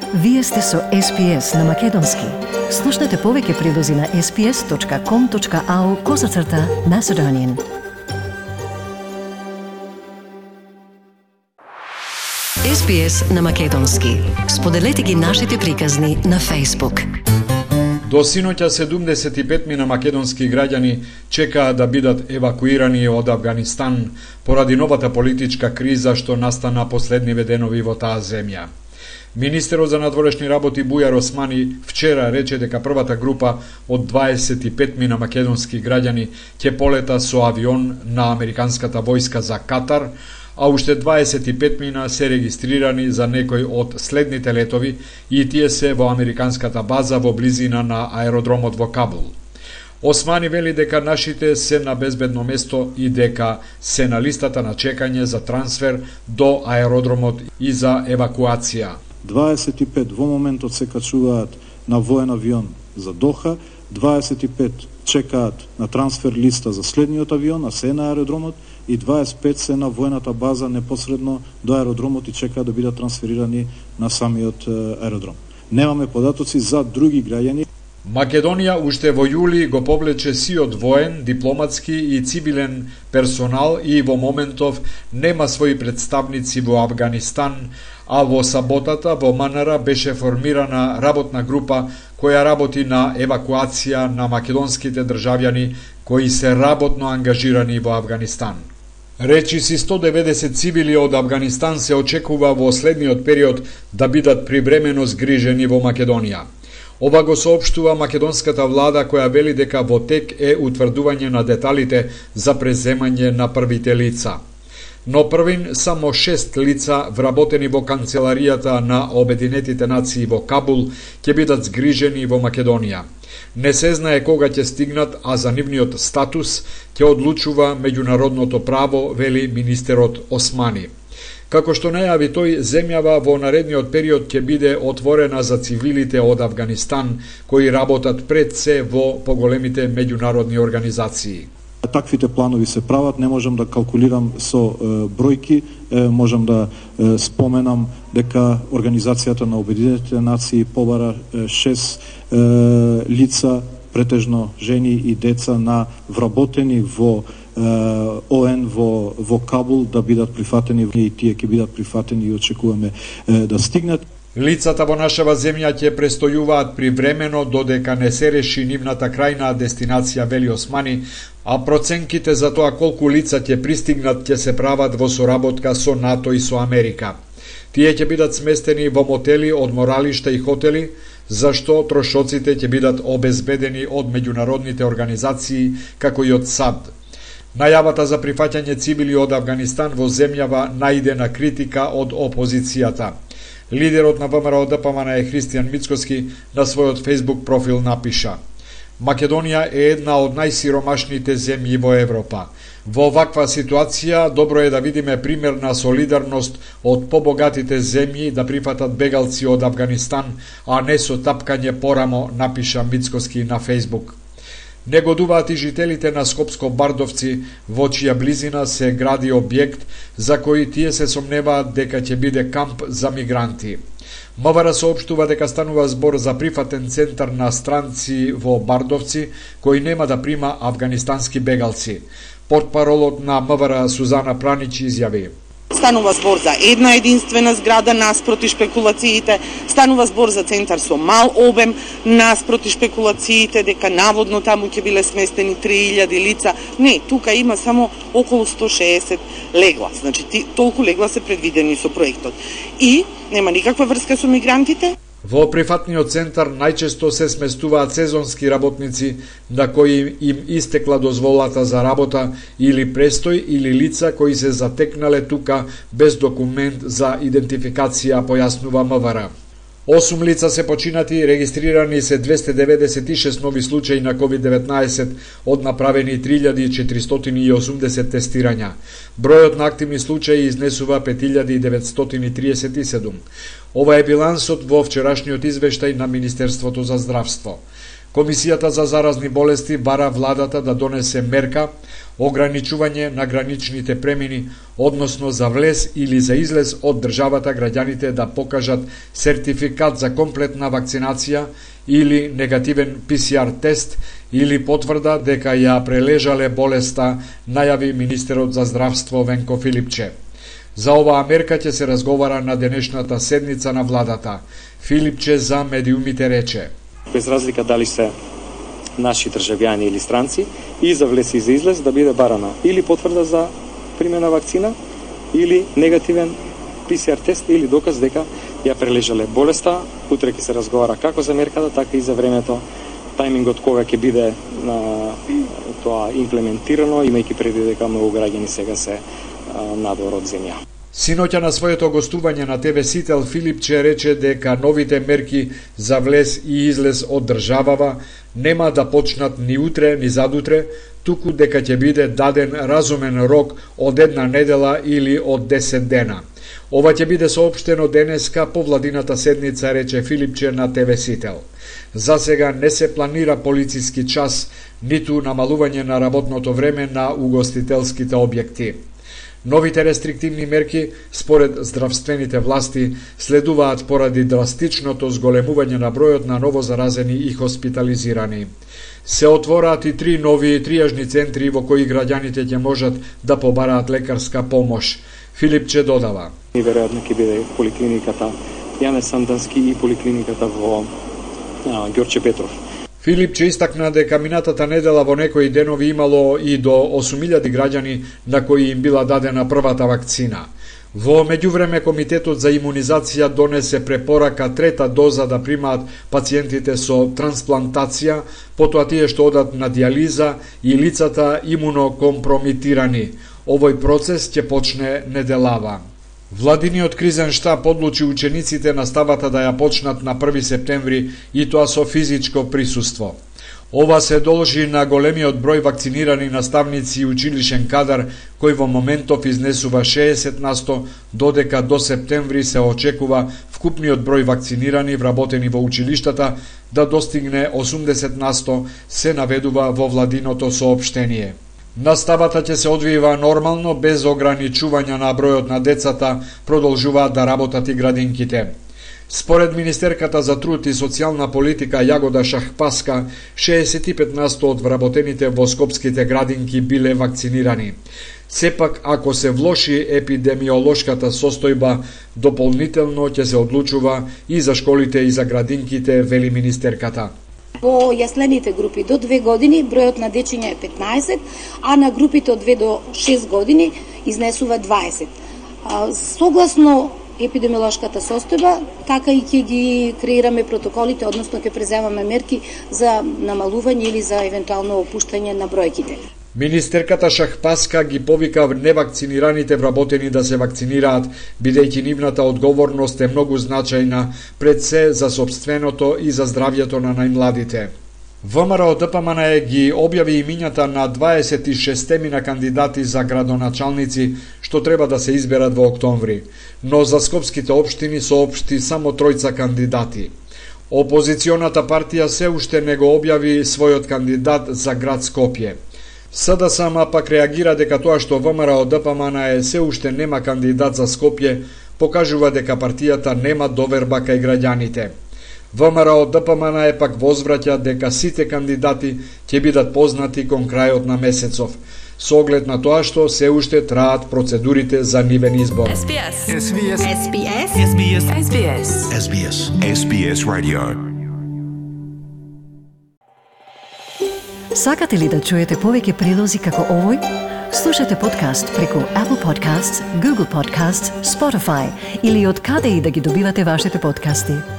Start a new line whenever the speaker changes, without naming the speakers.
Вие сте со SPS на Македонски. Слушнете повеќе прилози на sps.com.au/Macedonian. SPS на Македонски. Споделете ги нашите приказни на Facebook.
До синоќа 75 македонски граѓани чекаат да бидат евакуирани од Авганистан поради новата политичка криза што настана последниве денови во таа земја. Министерот за надворешни работи Бујар Османи вчера рече дека првата група од 25 македонски граѓани ќе полета со авион на американската војска за Катар, а уште 25 се регистрирани за некој од следните летови и тие се во американската база во близина на аеродромот во Кабул. Османи вели дека нашите се на безбедно место и дека се на листата на чекање за трансфер до аеродромот и за евакуација.
25 во моментот се качуваат на воен авион за Доха, 25 чекаат на трансфер листа за следниот авион, а се на аеродромот, и 25 се на воената база непосредно до аеродромот и чекаат да бидат трансферирани на самиот аеродром. Немаме податоци за други граѓани.
Македонија уште во јули го повлече сиот воен, дипломатски и цивилен персонал и во моментов нема своји представници во Авганистан, а во саботата во Манара беше формирана работна група која работи на евакуација на македонските државјани кои се работно ангажирани во Авганистан. Речиси 190 цивили од Авганистан се очекува во следниот период да бидат привремено згрижени во Македонија. Ова го соопштува македонската влада која вели дека во тек е утврдување на деталите за преземање на првите лица. Но првин само 6 лица вработени во канцеларијата на Обединетите нации во Кабул ќе бидат згрижени во Македонија. Не се знае кога ќе стигнат, а за нивниот статус ќе одлучува меѓународното право, вели министерот Османи. Како што најави тој, земјава во наредниот период ќе биде отворена за цивилите од Авганистан кои работат пред се во поголемите меѓународни организации.
Таквите планови се прават, не можам да калкулирам со бројки, можам да споменам дека Организацијата на Обединетите нации побара 6 лица, претежно жени и деца на вработени во ОН во Кабул да бидат прифатени и тие ќе бидат прифатени и очекуваме да стигнат.
Лицата во нашава земја ќе престојуваат привремено додека не се реши нивната крајна дестинација, вели Османи, а проценките за тоа колку лица ќе пристигнат ќе се прават во соработка со НАТО и со Америка. Тие ќе бидат сместени во мотели, одморалишта и хотели, зашто трошоците ќе бидат обезбедени од меѓународните организации како и од САД. Најавата за прифаќање цивили од Авганистан во земјава најде на критика од опозицијата. Лидерот на ВМРО-ДПМН е Христијан Мицкоски на својот Facebook профил напиша: Македонија е една од најсиромашните земји во Европа. Во ваква ситуација добро е да видиме пример на солидарност од побогатите земји да прифатат бегалци од Авганистан, а не со тапкање порамо, напиша Мицкоски на Facebook. Негодуваат и жителите на Скопско-Бардовци, во чија близина се гради објект за кој тие се сомневаат дека ќе биде камп за мигранти. МВР соопштува дека станува збор за прифатен центар на странци во Бардовци, кој нема да прима афганистански бегалци. Портпаролот на МВР Сузана Пранич изјави:
Станува збор за една единствена зграда наспроти шпекулациите, станува збор за центар со мал обем наспроти шпекулациите, дека наводно таму ќе биле сместени 3000 лица. Не, тука има само околу 160 легла. Значи, толку легла се предвидени со проектот. И нема никаква врска со мигрантите.
Во прифатниот центар најчесто се сместуваат сезонски работници на кои им истекла дозволата за работа или престој или лица кои се затекнале тука без документ за идентификација, појаснува МВР. 8 лица се починати, регистрирани се 296 нови случаи на COVID-19 од направени 3480 тестирања. Бројот на активни случаи изнесува 5937. Ова е билансот во вчерашниот извештај на Министерството за здравство. Комисијата за заразни болести бара владата да донесе мерка ограничување на граничните премини, односно за влез или за излез од државата граѓаните да покажат сертификат за комплетна вакцинација или негативен ПСР тест или потврда дека ја прележале болеста, најави министерот за здравство Венко Филипче. За оваа мерка ќе се разговара на денешната седница на владата. Филипче за медиумите рече:
без разлика дали се наши државјани или странци, и за влез и за излез да биде барана или потврда за примена вакцина, или негативен ПСР тест или доказ дека ја прележале болеста. Утре ќе се разговара како за мерката, така и за времето, тајмингот кога ќе биде тоа имплементирано, имајќи преди дека многу граѓани сега се надвор од земја.
Синоќа на своето гостување на ТВ Сител, Филипче рече дека новите мерки за влез и излез од државава нема да почнат ни утре, ни задутре, туку дека ќе биде даден разумен рок од една недела или од 10 дена. Ова ќе биде соопштено денеска по владината седница, рече Филипче на ТВ Сител. За сега не се планира полициски час, ниту намалување на работното време на угостителските објекти. Новите рестриктивни мерки, според здравствените власти, следуваат поради драстичното зголемување на бројот на новозаразени и хоспитализирани. Се отвораат и 3 нови триажни центри во кои граѓаните ќе можат да побараат лекарска помош. Филипче додава:
И веројатно ќе биде поликлиниката Јане Сандански и поликлиниката во Ѓорче Петров.
Филипче истакна дека минатата недела во некои денови имало и до 8.000 граѓани на кои им била дадена првата вакцина. Во меѓувреме Комитетот за имунизација донесе препорака трета доза да примаат пациентите со трансплантација, потоа тие што одат на дијализа и лицата имунокомпромитирани. Овој процес ќе почне неделава. Владиниот кризен штаб одлучи учениците наставата да ја почнат на 1 септември и тоа со физичко присуство. Ова се должи на големиот број вакцинирани наставници и училишен кадар, кој во моментов изнесува 60%, додека до септември се очекува вкупниот број вакцинирани вработени во училиштата да достигне 80%, се наведува во владиното соопштение. Наставата ќе се одвива нормално, без ограничување на бројот на децата, продолжуваат да работат и градинките. Според Министерката за труд и социјална политика Јагода Шахпаска, 65% од вработените во скопските градинки биле вакцинирани. Сепак, ако се влоши епидемиолошката состојба, дополнително ќе се одлучува и за школите и за градинките, вели министерката.
Во јаслените групи до 2 години бројот на дечиња е 15, а на групите од 2 до 6 години изнесува 20. Согласно епидемиолошката состојба, така и ќе ги креираме протоколите, односно ќе преземаме мерки за намалување или за евентуално опуштање на бројките.
Министерката Шахпаска ги повика невакцинираните вработени да се вакцинираат, бидејќи нивната одговорност е многу значајна пред се за сопственото и за здравјето на најмладите. ВМРО ДПМН ги објави имињата на 26 кандидати за градоначалници што треба да се изберат во октомври, но за скопските општини соопшти само 3 кандидати. Опозиционата партија се уште не го објави својот кандидат за град Скопје. СДСМ пак реагира дека тоа што ВМРО ДПМН се уште нема кандидат за Скопје, покажува дека партијата нема доверба кај граѓаните. ВМРО ДПМН пак возвраќа дека сите кандидати ќе бидат познати кон крајот на месецов, со оглед на тоа што се уште траат процедурите за нивен избор.
SBS Radio.
Сакате ли да чуете повеќе прилози како овој? Слушате подкаст преку Apple Podcasts, Google Podcasts, Spotify или од каде и да ги добивате вашите подкасти.